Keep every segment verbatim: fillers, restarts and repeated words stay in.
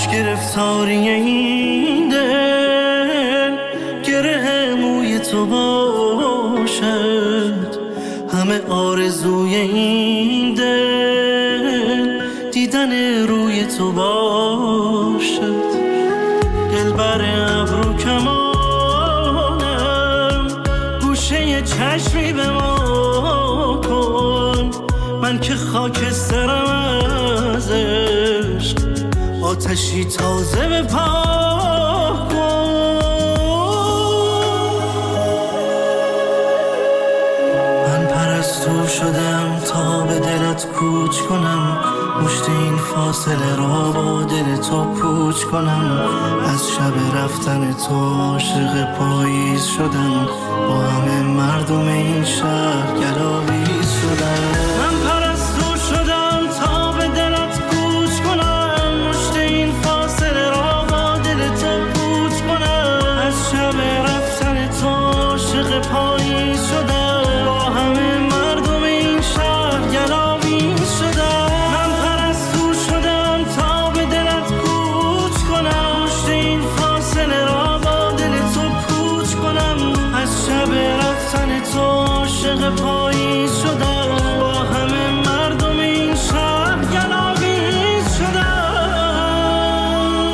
کاش گرفتاری این دل گره موی تو باشد، همه آرزوی این دل دیدن روی تو باشد. دلبر ابرو کمانم گوشه چشمی به ما کن، من که خاکسترم از عشق آتشی تازه به پا کن. من پرستو شدم تا به دلت کوچ کنم، مشت این فاصله را با دل تو پوچ کنم. از شب رفتن تو عاشق پاییز شدم، با همه مردم این شهر گلاویز شدم. من پرستو شدم تا به دلت کوچ کنم، مشت این فاصله را با دل تو پوچ کنم. از شب رفتن تو عاشق پاییز شدم، با همه مردم این شهر گلاویز شدم. پاییز شدم، با همه مردم این شهر گلاویز شدم.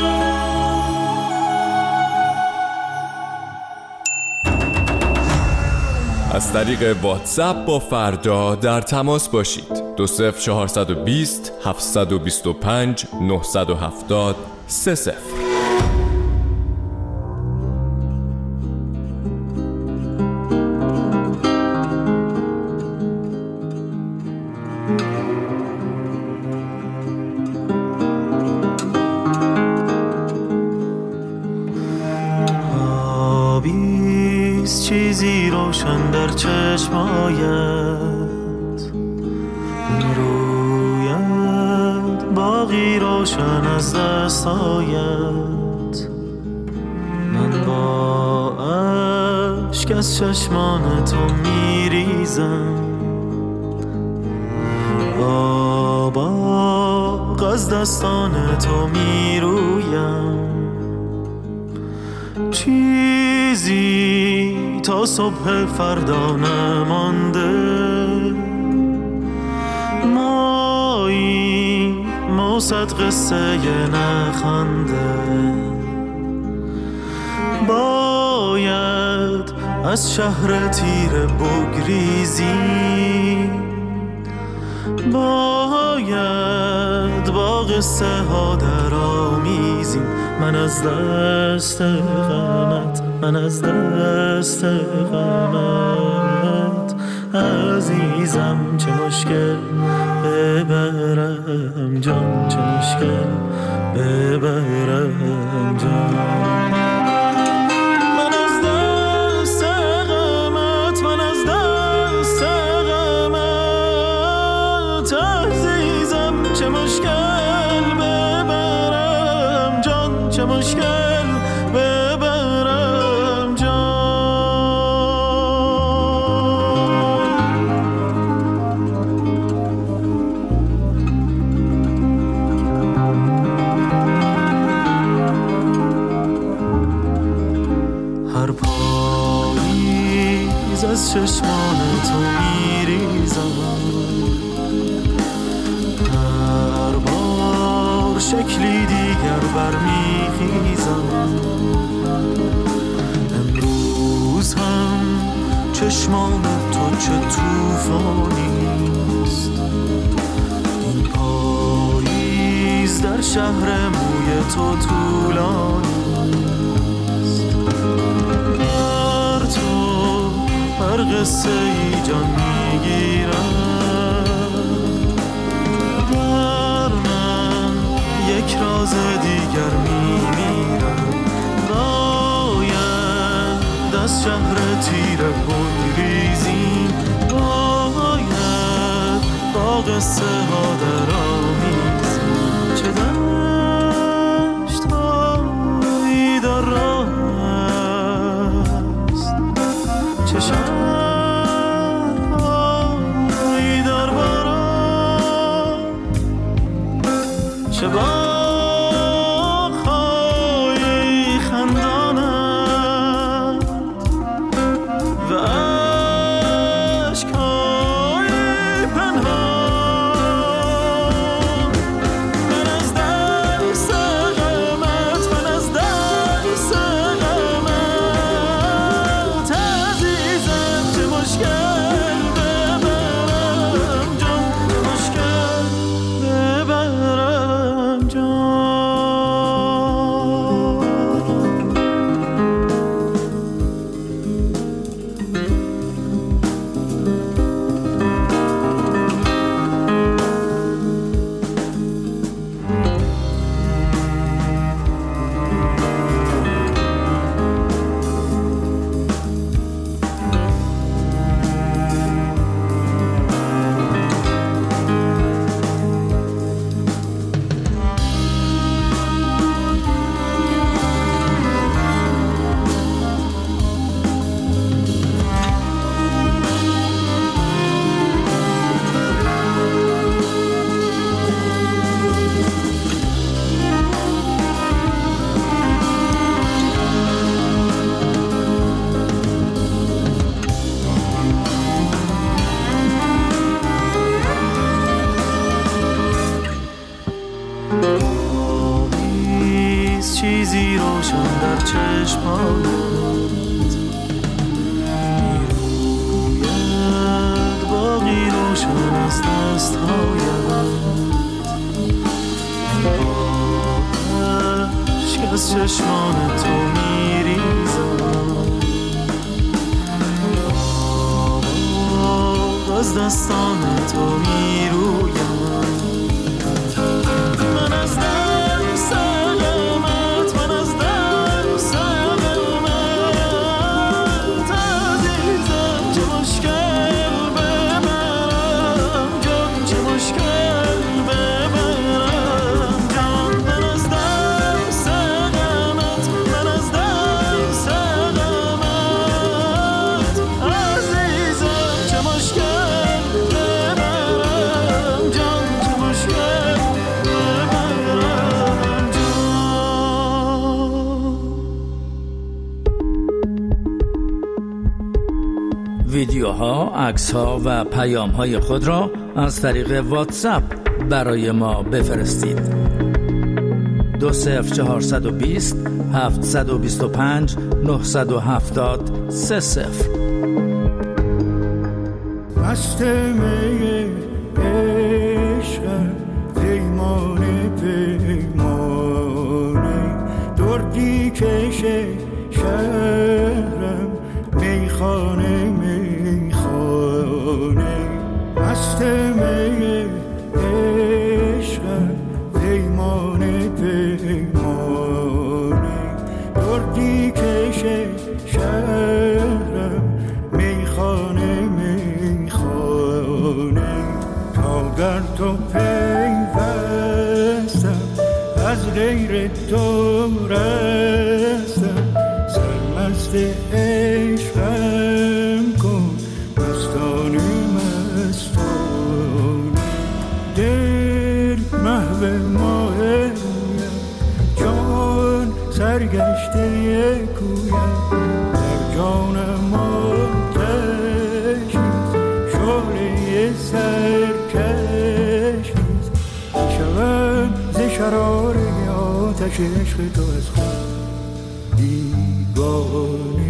از طریق واتساپ با فردا در تماس باشید. دو صفر چهارصد و بیست هفتصد و بیست و پنج نهصد و هفتاد سه صفر. چیزی روشن در چشمایت میروید، باقی روشن از دستایت. من با اشک از چشمان تو میریزم، با باغ از دستان تو میرویم. چیزی تا صبح فردا نمانده، مایی موسد قصه نخنده. باید از شهر تیره بگریزی، باید با قصه ها در آمیزیم. من از دست غمت، من از دست غمت عزیزم، چه مشکل ببرم جان، چه مشکل ببرم جان. من از دست غمت، من از دست غمت عزیزم، چه مشکل ببرم جان، چه مشکل ببرم جان. هر پاییز از چشمان تو میریزم، هر بار شکلی دیگر برمیخیزم. امروز هم چشمان تو چه توفانیست، این پاییز در شهر موی تو طولانیست. بر تو هر قصه ای جان میگیرم، بر من یک راز دیگر میمیرم. باید از شهر تیره بگریزیم، باید با قصه ها در آمیزیم. چه دشت هایی در راه است، چه شهرهایی در باران، چه باد نشان در چشمانت میروید باقی روشن از دستهایم عشق از چشمان تو میریزم از دستان تو میرویم من از دم سلامت من از دم سلامت عزیزم چه مشکل ببرم جان چه مشکل ببرم جان من از دم سلامت من از دم سلامت عزیزم چه مشکل ویدیوها، عکس‌ها و پیام‌های خود را از طریق واتساپ برای ما بفرستید. دو صفر چهارصد و بیست هفتصد و بیست و پنج نهصد و هفتاد سه صفر. مست می عشق پیمانه پیمانه دردی کشه شهرم میخانه میخانه مست می عشق پیمانه پیمانه دردی کشه شهرم میخانه میخانه تا در تو پیوستم از غیر تو رستم سرمست عشقم کن مستانه مستانه دل محو ماه جان سرگشته کویم در جانم آتشیست شعله سرکشیست شوم ز شرار آتش عشق تو از خود بیگانه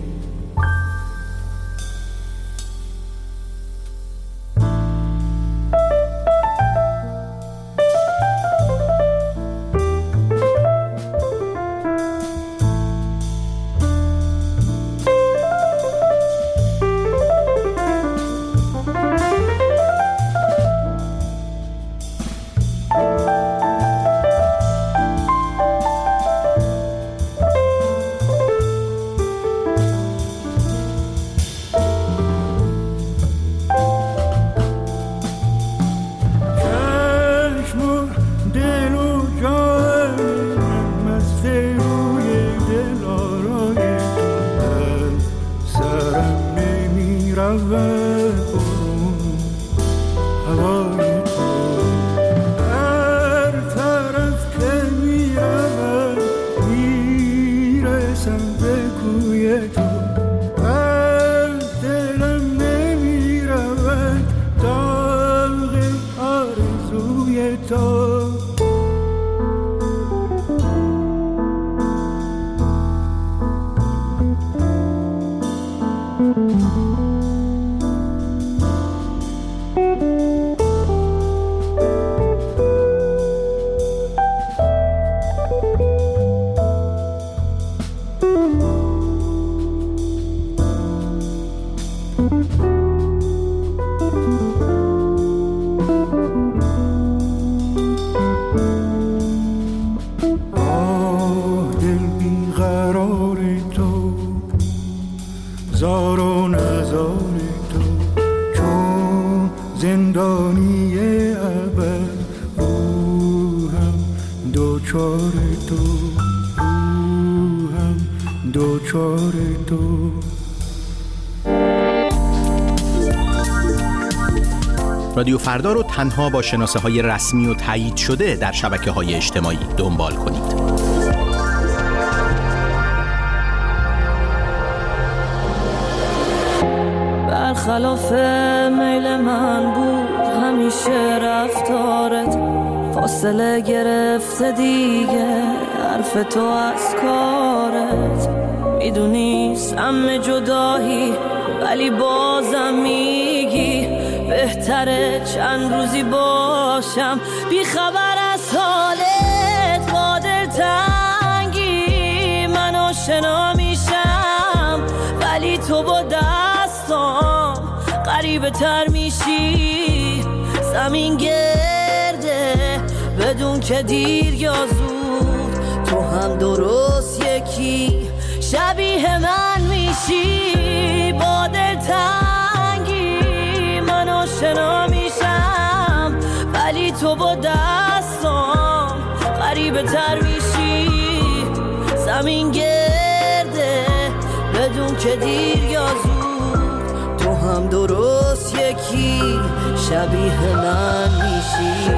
رادیو فردا رو تنها با شناسه های رسمی و تایید شده در شبکه های اجتماعی دنبال کنید. برخلاف میل من بود همیشه رفتارت فاصله گرفته دیگه حرف تو از کارت. میدونی سم جدایی ولی بازم میگی بهتره چند روزی باشم بی خبر از حالت. با دلتنگی من آشنا میشم ولی تو با دستام غریبه تر میشی. زمین گرده بدون که دیر یا زود، تو هم درست یکی شبیه من میشی. با دلتنگی من آشنا میشم ولی تو با دستام غریبه تر میشی. زمین گرده بدون که دیر یا زود، تو هم درست یکی شبیه من میشی.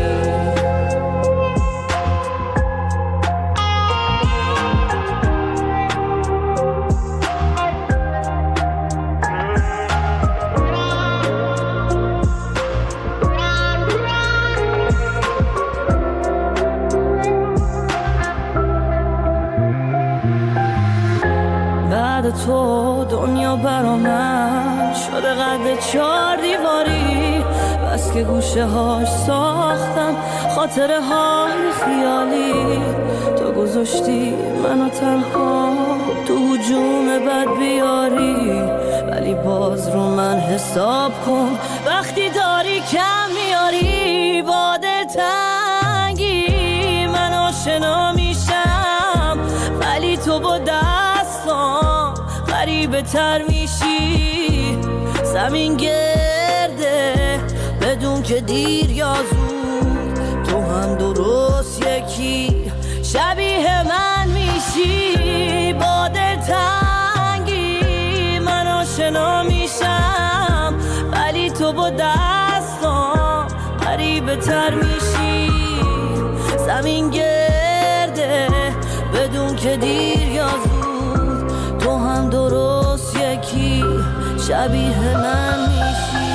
تو دنیا برا من شده قد چار دیواری، بس که گوشه هاش ساختم خاطره های خیالی. تو گذاشتی منو تنها تو هجوم بد بیاری، ولی باز رو من حساب کن وقتی داری کم میاری. با دلتنگی من آشنا میشم ولی تو با دستام غریبه تر میشی. زمین گرده بدون که دیر یا زود، تو هم درست یکی شبیه من میشی. با دلتنگی من آشنا میشم ولی تو با دستام غریبه تر میشی. زمین گرده بدون که دیر یا زود، تو هم درست یکی شبیه من میشی.